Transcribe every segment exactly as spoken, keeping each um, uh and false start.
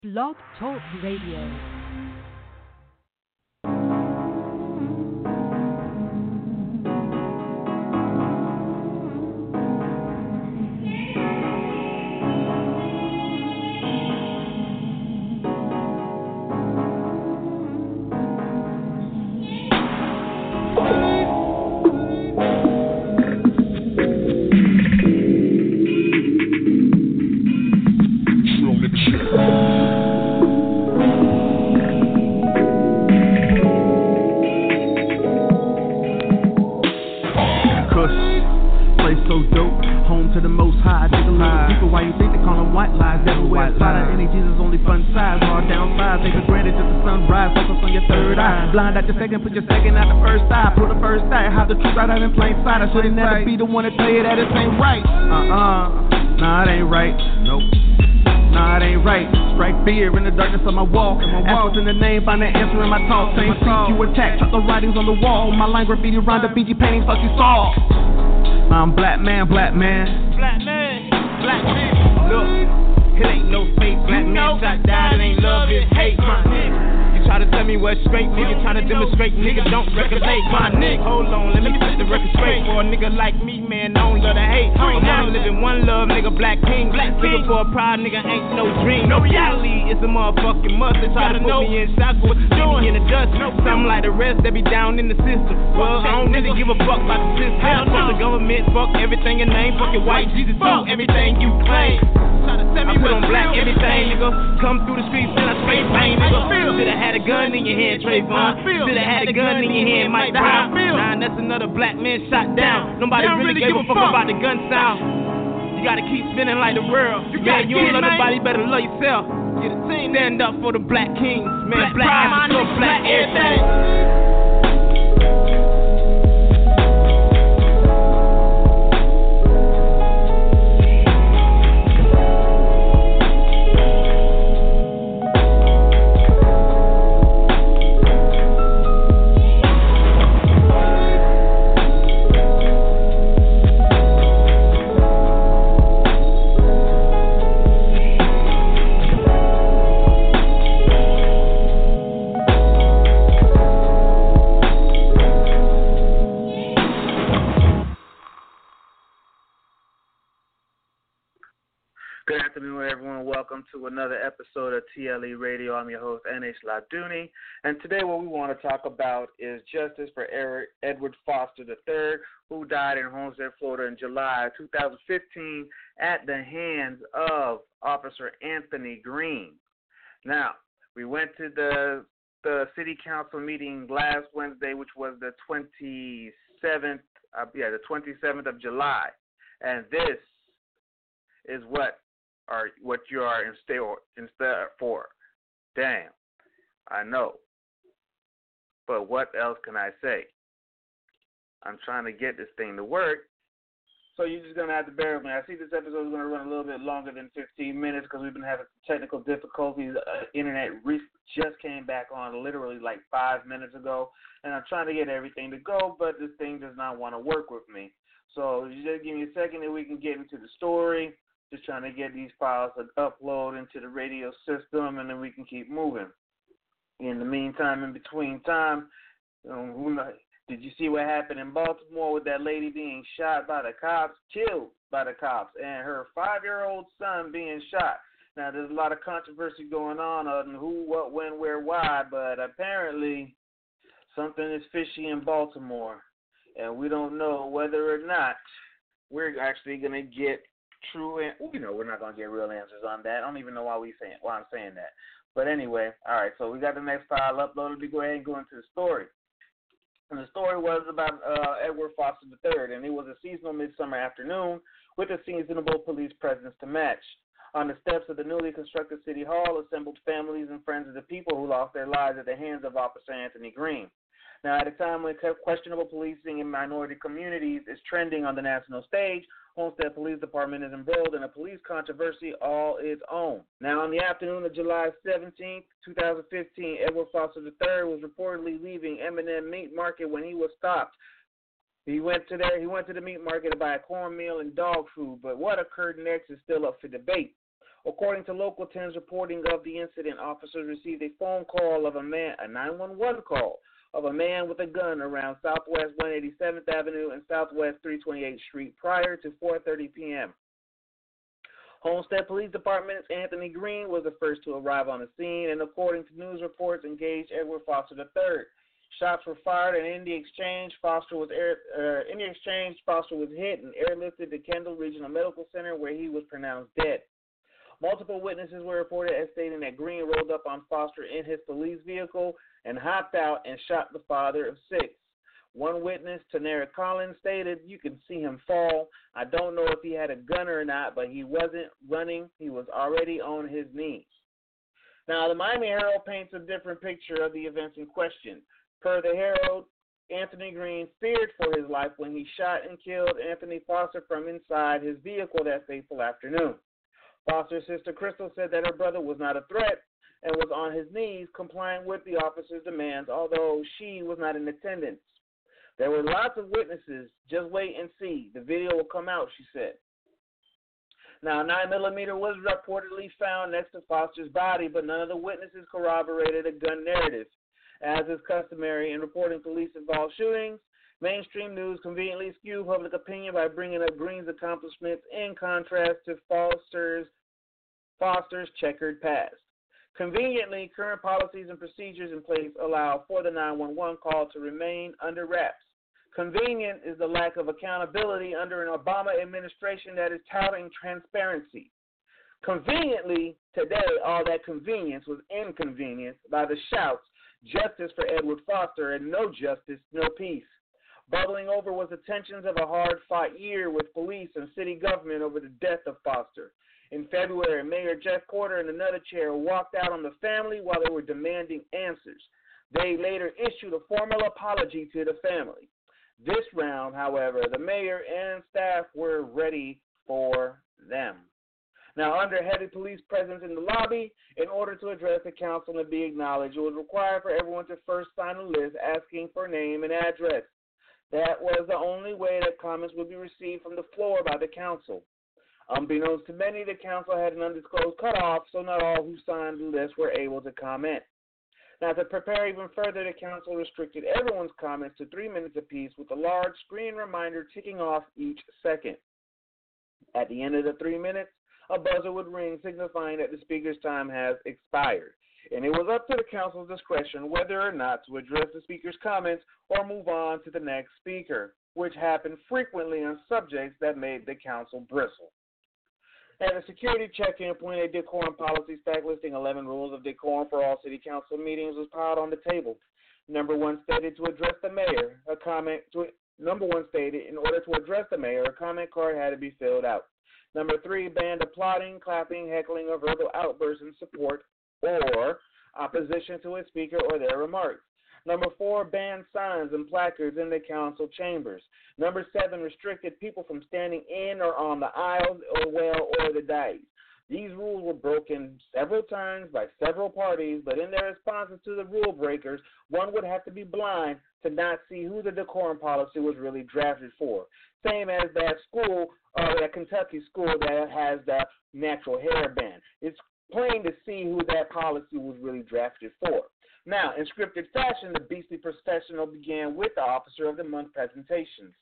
Blog Talk Radio. Blind at the second, put your second at the first eye. Pull the first eye, hide the truth right out in plain sight. I shouldn't never be the one to tell you that it ain't right. Uh-uh, nah, it ain't right. Nope. Nah, it ain't right. Strike fear in the darkness of my walk. Ask what's in the name, find the answer in my talk. Same seek you attack, chop the writings on the wall. My line graffiti around the Fiji paintings like you saw. I'm black man, black man. Black man, black man. Look, it ain't no fake. Black man shot down, it ain't love, it's hate, my nigga. Try to tell me what's straight, nigga. Trying to demonstrate, nigga. Don't regulate my nigga. Hold on, let me set the record straight. For a nigga like me, man, I don't love to hate. I'm only living one love, nigga. Black king, black king. For a pride, nigga, ain't no dream. No reality, it's a motherfucking must. They try to put me in shackles, leave me in the dust. Something like the rest, they be down in the system. Well, I don't really give a fuck about the system. Fuck the government, fuck everything in name. Fuck your white Jesus, fuck everything you claim. I put on black everything, nigga. Come through the streets and I straight bang, nigga. Should've had a gun in your hand, Trayvon. Should've had a gun in your hand, Mike Brown. Nah, that's another black man shot down. Nobody really gave a fuck about the gun sound. You gotta keep spinning like the world. Man, you don't love nobody, better love yourself. Stand up for the black kings, man. Black Africa, black everything. Good afternoon, everyone. Welcome to another episode of T L E Radio. I'm your host, N H Laduni. And today what we want to talk about is justice for Eric, Edward Foster the third, who died in Homestead, Florida in July two thousand fifteen at the hands of Officer Anthony Green. Now, we went to the the city council meeting last Wednesday, which was the twenty-seventh, uh, yeah, the twenty-seventh of July. And this is what are what you are in store for. Damn, I know. But what else can I say? I'm trying to get this thing to work. So you're just going to have to bear with me. I see this episode is going to run a little bit longer than fifteen minutes because we've been having technical difficulties. Uh, internet re- just came back on literally like five minutes ago. And I'm trying to get everything to go, but this thing does not want to work with me. So just give me a second and we can get into the story. Just trying to get these files to upload into the radio system, and then we can keep moving. In the meantime, in between time, um, who knows, did you see what happened in Baltimore with that lady being shot by the cops, killed by the cops, and her five-year-old son being shot? Now, there's a lot of controversy going on on who, what, when, where, why, but apparently something is fishy in Baltimore, and we don't know whether or not we're actually going to get true, and you know we're not gonna get real answers on that. I don't even know why we saying why I'm saying that. But anyway, all right. So we got the next file uploaded. We go ahead and go into the story. And the story was about uh, Edward Foster the third, and it was a seasonal midsummer afternoon with a seasonable police presence to match. On the steps of the newly constructed City Hall assembled families and friends of the people who lost their lives at the hands of Officer Anthony Green. Now, at a time when questionable policing in minority communities is trending on the national stage, Homestead Police Department is embroiled in a police controversy all its own. Now, on the afternoon of July seventeenth, twenty fifteen, Edward Foster the third was reportedly leaving M and M Meat Market when he was stopped. He went to there. He went to the meat market to buy cornmeal and dog food, but what occurred next is still up for debate. According to Local ten's reporting of the incident, officers received a phone call of a man, a nine one one call of a man with a gun around Southwest one eighty-seventh Avenue and Southwest three twenty-eighth Street prior to four thirty p.m. Homestead Police Department's Anthony Green was the first to arrive on the scene, and according to news reports, engaged Edward Foster the third. Shots were fired, and in the exchange, Foster was air, uh, in the exchange, Foster was hit and airlifted to Kendall Regional Medical Center, where he was pronounced dead. Multiple witnesses were reported as stating that Green rolled up on Foster in his police vehicle and hopped out and shot the father of six. One witness, Tanera Collins, stated, "You can see him fall. I don't know if he had a gun or not, but he wasn't running. He was already on his knees." Now, the Miami Herald paints a different picture of the events in question. Per the Herald, Anthony Green feared for his life when he shot and killed Anthony Foster from inside his vehicle that fateful afternoon. Foster's sister Crystal said that her brother was not a threat and was on his knees complying with the officer's demands, although she was not in attendance. There were lots of witnesses. Just wait and see. The video will come out, she said. Now, a nine millimeter was reportedly found next to Foster's body, but none of the witnesses corroborated a gun narrative. As is customary in reporting police-involved shootings, mainstream news conveniently skewed public opinion by bringing up Green's accomplishments in contrast to Foster's, Foster's checkered past. Conveniently, current policies and procedures in place allow for the nine one one call to remain under wraps. Convenient is the lack of accountability under an Obama administration that is touting transparency. Conveniently, today, all that convenience was inconvenienced by the shouts, "Justice for Edward Foster," and "No justice, no peace." Bubbling over was the tensions of a hard-fought year with police and city government over the death of Foster. In February, Mayor Jeff Porter and another chair walked out on the family while they were demanding answers. They later issued a formal apology to the family. This round, however, the mayor and staff were ready for them. Now, under heavy police presence in the lobby, in order to address the council and be acknowledged, it was required for everyone to first sign a list asking for name and address. That was the only way that comments would be received from the floor by the council. Unbeknownst to many, the council had an undisclosed cutoff, so not all who signed the list were able to comment. Now, to prepare even further, the council restricted everyone's comments to three minutes apiece, with a large screen reminder ticking off each second. At the end of the three minutes, a buzzer would ring signifying that the speaker's time has expired. And it was up to the council's discretion whether or not to address the speaker's comments or move on to the next speaker, which happened frequently on subjects that made the council bristle. At a security check-in point, a decorum policy stack listing eleven rules of decorum for all city council meetings was piled on the table. Number one stated to address the mayor, a comment to, number one stated in order to address the mayor, a comment card had to be filled out. Number three banned applauding, clapping, heckling, or verbal outbursts in support or opposition to a speaker or their remarks. Number four, banned signs and placards in the council chambers. Number seven, restricted people from standing in or on the aisles or well or the dais. These rules were broken several times by several parties, but in their responses to the rule breakers, one would have to be blind to not see who the decorum policy was really drafted for. Same as that school, uh, that Kentucky school that has the natural hair ban. It's plain to see who that policy was really drafted for. Now, in scripted fashion, the beastly processional began with the Officer of the Month presentations.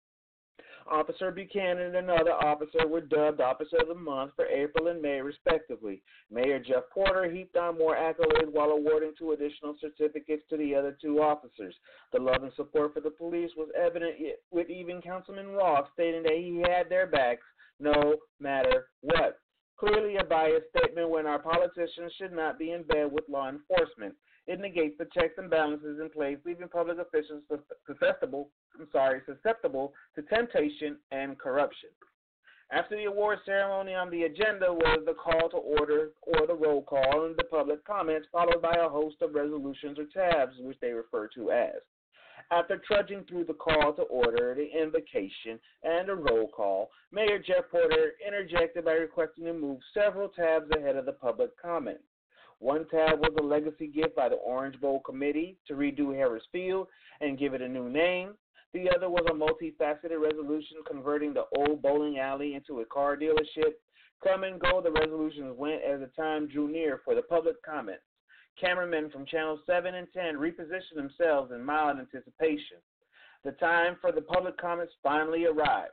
Officer Buchanan and another officer were dubbed Officer of the Month for April and May, respectively. Mayor Jeff Porter heaped on more accolades while awarding two additional certificates to the other two officers. The love and support for the police was evident, with even Councilman Ross stating that he had their backs no matter what. Clearly a biased statement when our politicians should not be in bed with law enforcement. It negates the checks and balances in place, leaving public officials susceptible, I'm sorry, susceptible to temptation and corruption. After the award ceremony, on the agenda was the call to order or the roll call and the public comments, followed by a host of resolutions or tabs, which they refer to as. After trudging through the call to order, the invocation, and the roll call, Mayor Jeff Porter interjected by requesting to move several tabs ahead of the public comment. One tab was a legacy gift by the Orange Bowl Committee to redo Harris Field and give it a new name. The other was a multifaceted resolution converting the old bowling alley into a car dealership. Come and go, the resolutions went as the time drew near for the public comments. Cameramen from Channel seven and ten repositioned themselves in mild anticipation. The time for the public comments finally arrived.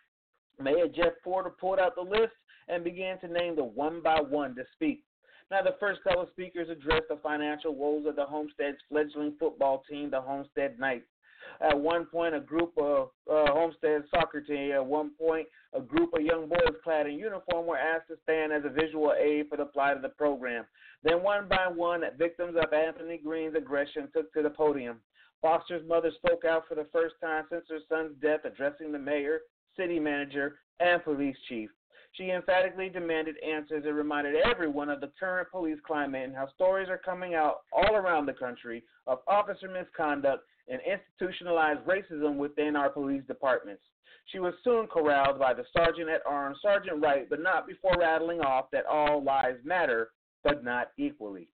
Mayor Jeff Porter pulled out the list and began to name them one by one to speak. Now, the first couple of speakers addressed the financial woes of the Homestead's fledgling football team, the Homestead Knights. At one point, a group of uh, Homestead soccer team, at one point, a group of young boys clad in uniform were asked to stand as a visual aid for the plight of the program. Then, one by one, victims of Anthony Green's aggression took to the podium. Foster's mother spoke out for the first time since her son's death, addressing the mayor, city manager, and police chief. She emphatically demanded answers and reminded everyone of the current police climate and how stories are coming out all around the country of officer misconduct and institutionalized racism within our police departments. She was soon corralled by the sergeant at arms, Sergeant Wright, but not before rattling off that all lives matter, but not equally.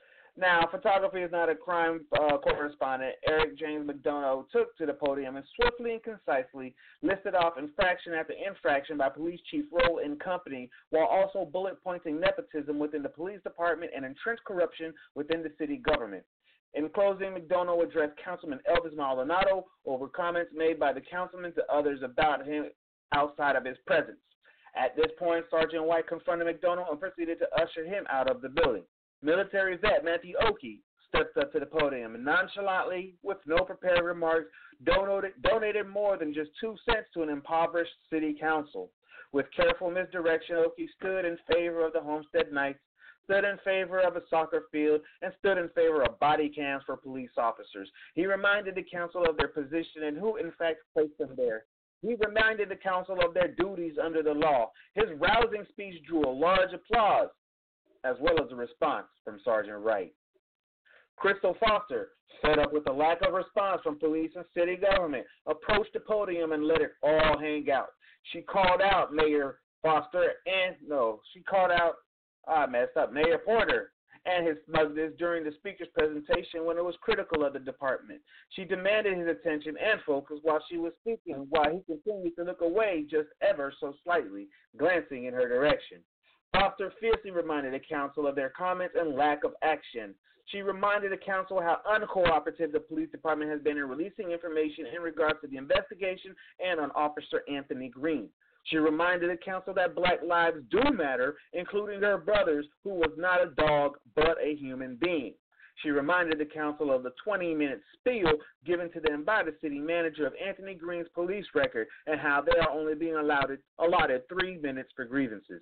Now, photography is not a crime uh, correspondent. Eric James McDonough took to the podium and swiftly and concisely listed off infraction after infraction by Police Chief Roll and company, while also bullet pointing nepotism within the police department and entrenched corruption within the city government. In closing, McDonough addressed Councilman Elvis Maldonado over comments made by the councilman to others about him outside of his presence. At this point, Sergeant White confronted McDonough and proceeded to usher him out of the building. Military vet Matthew Oakey stepped up to the podium and nonchalantly, with no prepared remarks, donated, donated more than just two cents to an impoverished city council. With careful misdirection, Oakey stood in favor of the Homestead Knights, stood in favor of a soccer field, and stood in favor of body cams for police officers. He reminded the council of their position and who, in fact, placed them there. He reminded the council of their duties under the law. His rousing speech drew a large applause, as well as a response from Sergeant Wright. Crystal Foster, fed up with the lack of response from police and city government, approached the podium and let it all hang out. She called out Mayor Foster and, no, she called out, I messed up, Mayor Porter and his smugness during the speaker's presentation when it was critical of the department. She demanded his attention and focus while she was speaking, while he continued to look away just ever so slightly, glancing in her direction. Foster fiercely reminded the council of their comments and lack of action. She reminded the council how uncooperative the police department has been in releasing information in regards to the investigation and on Officer Anthony Green. She reminded the council that black lives do matter, including her brother's, who was not a dog but a human being. She reminded the council of the twenty-minute spiel given to them by the city manager of Anthony Green's police record and how they are only being allowed, allotted three minutes for grievances.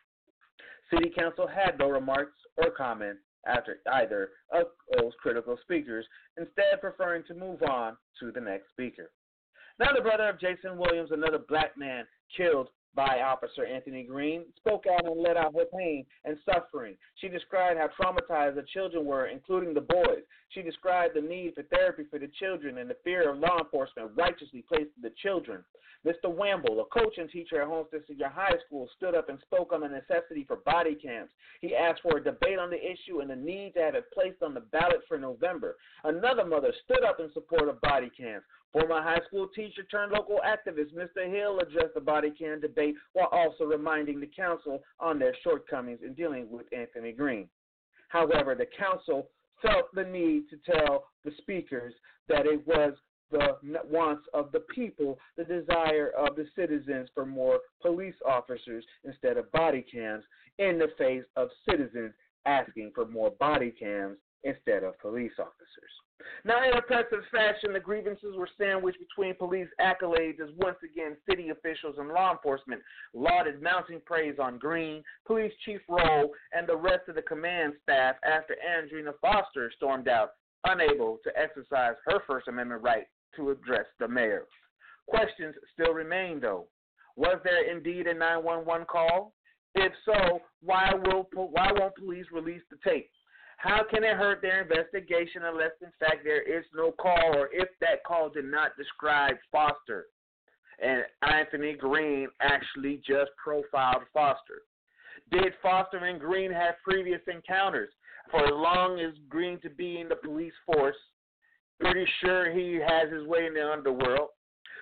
City Council had no remarks or comments after either of those critical speakers, instead preferring to move on to the next speaker. Now, the brother of Jason Williams, another black man killed by Officer Anthony Green, spoke out and let out her pain and suffering. She described how traumatized the children were, including the boys. She described the need for therapy for the children and the fear of law enforcement righteously placed on the children. Mister Wamble, a coach and teacher at Homestead Senior High School, stood up and spoke on the necessity for body cams. He asked for a debate on the issue and the need to have it placed on the ballot for November. Another mother stood up in support of body cams. Former high school teacher turned local activist Mister Hill addressed the body cam debate while also reminding the council on their shortcomings in dealing with Anthony Green. However, the council felt the need to tell the speakers that it was the wants of the people, the desire of the citizens for more police officers instead of body cams in the face of citizens asking for more body cams instead of police officers. Now, in oppressive fashion, the grievances were sandwiched between police accolades as once again city officials and law enforcement lauded mounting praise on Green, Police Chief Roll, and the rest of the command staff after Andrina Foster stormed out, unable to exercise her First Amendment right to address the mayor. Questions still remain, though. Was there indeed a nine one one call? If so, why will why won't police release the tape? How can it hurt their investigation unless, in fact, there is no call, or if that call did not describe Foster and Anthony Green actually just profiled Foster? Did Foster and Green have previous encounters? For as long as Green to be in the police force, pretty sure he has his way in the underworld.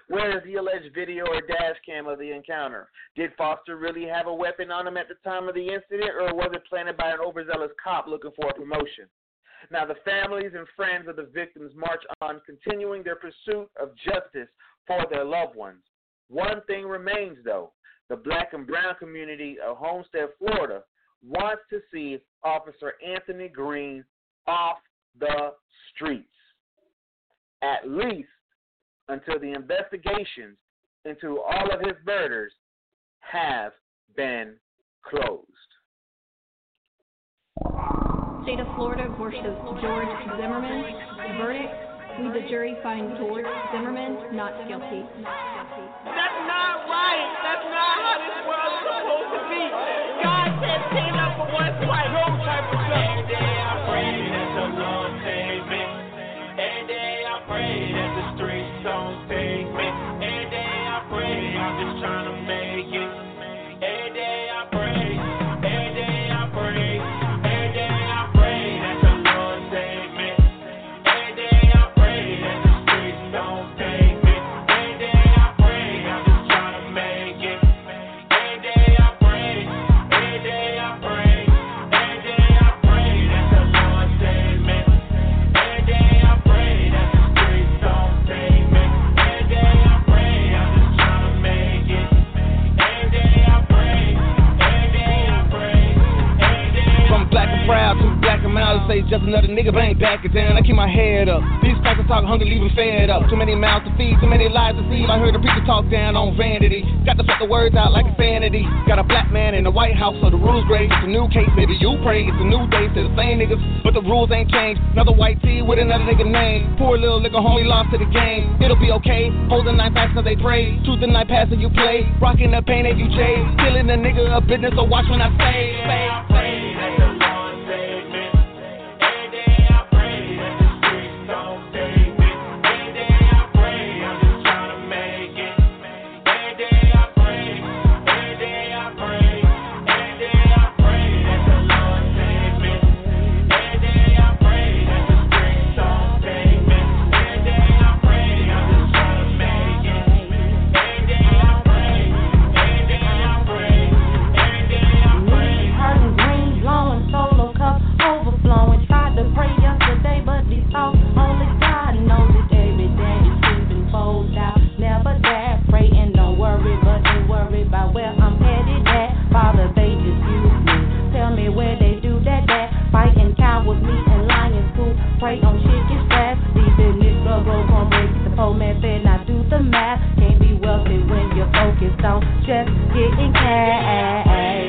Where is the alleged video or dash cam of the encounter? Did Foster really have a weapon on him at the time of the incident, or was it planted by an overzealous cop looking for a promotion? Now, the families and friends of the victims march on, continuing their pursuit of justice for their loved ones. One thing remains, though. The black and brown community of Homestead, Florida, wants to see Officer Anthony Green off the streets, at least until the investigations into all of his murders have been closed. State of Florida versus George Zimmerman. Verdict: we, the jury, find George Zimmerman not guilty. That's not right. That's not how this world is supposed to be. God said stand up for what's right. No type of stuff. Every day I pray that the Lord save me. Every day I pray that the streets don't take me. Every day I pray, I'm just trying to make it. Every day I pray. Every day I pray. Every day I pray that the Lord save me. Every day I pray that the streets don't take me. Every day I pray, I'm just trying to make it. Every day I pray. Every day I pray. Every day I pray that the Lord save me. Every day I pray that the streets don't take me. Every day I pray, I'm just trying to make it. Every day I pray. Every day I pray. Every day I From black and proud to black and mild, say just another nigga, but I ain't backing down. I keep my head up. These crackers talk hungry, leaving fed up. Too many mouths to feed, too many lives to see. I heard the people talk down on vanity. Got to fuck the words out like insanity. Got a black man in the White House, so the rules great. It's a new case, maybe you pray. It's a new day, say the same niggas, but the rules ain't changed. Another white tee with another nigga name. Poor little nigga homie lost to the game. It'll be okay. Holding knife fast cause they pray. Truth and night passing you play. Rocking the pain that you chase. Killing a nigga a business, so watch when I say. say, say. that the Lord save me. Every day I pray that the streets don't take me. Every day I pray, I'm just trying to make it. Every day I pray. Every day I pray. Every day I pray that the Lord save me. Every day I pray that the streets don't take me. Every day I pray, I'm just trying to make it. Every day I pray. Every day I pray. Every day I pray. Hurting green, blowing solo cup, overflowing. Tried to pray yesterday, but these thoughts only God knows it. Every day it's sleeping, fold out. Never dare pray and don't worry, but they worry about where I'm headed at. Father, they just use me. Tell me where they do that, that. Fighting cowards, me and lions who pray on shit get strapped. These business struggle gon' break the poor man fed, not do the math. Can't be wealthy when you're focused on just getting cash.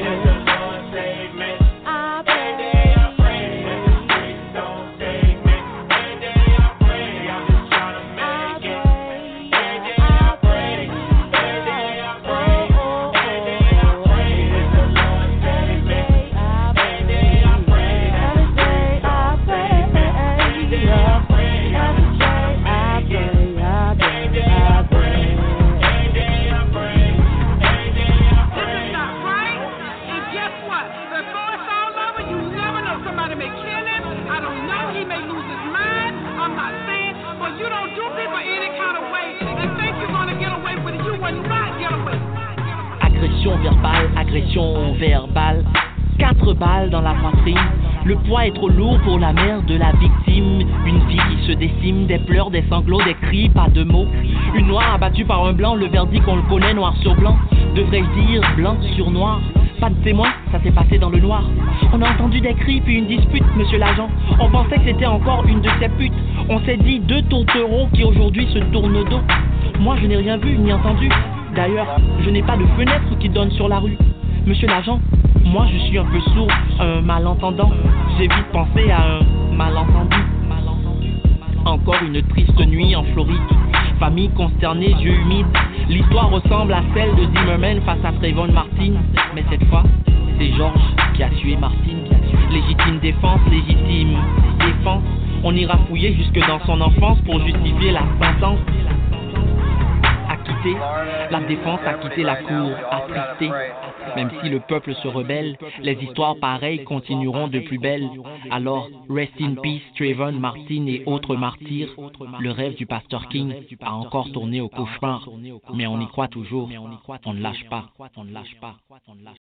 Verbale, agression verbale, quatre balles dans la poitrine. Le poids est trop lourd pour la mère de la victime. Une vie qui se décime, des pleurs, des sanglots, des cris, pas de mots. Une noire abattue par un blanc, le verdict on le connaît noir sur blanc. Devrais-je dire blanc sur noir? Pas de témoin, ça s'est passé dans le noir. On a entendu des cris puis une dispute, monsieur l'agent. On pensait que c'était encore une de ces putes. On s'est dit deux tourtereaux qui aujourd'hui se tournent le dos. Moi je n'ai rien vu ni entendu. D'ailleurs, je n'ai pas de fenêtre qui donne sur la rue. Monsieur l'agent, moi je suis un peu sourd, un malentendant. J'ai vite pensé à un malentendu. Encore une triste nuit en Floride. Famille consternée, yeux humides. L'histoire ressemble à celle de Zimmerman face à Trayvon Martin. Mais cette fois, c'est Georges qui a tué Martin. Légitime défense, légitime défense. On ira fouiller jusque dans son enfance pour justifier la sentence. À qui existé. La défense a quitté la cour, attristé. Même si le peuple se rebelle, les histoires pareilles continueront de plus belle. Alors, rest in peace, Trayvon Martin et autres martyrs. Le rêve du pasteur King a encore tourné au cauchemar, mais on y croit toujours, on ne lâche pas.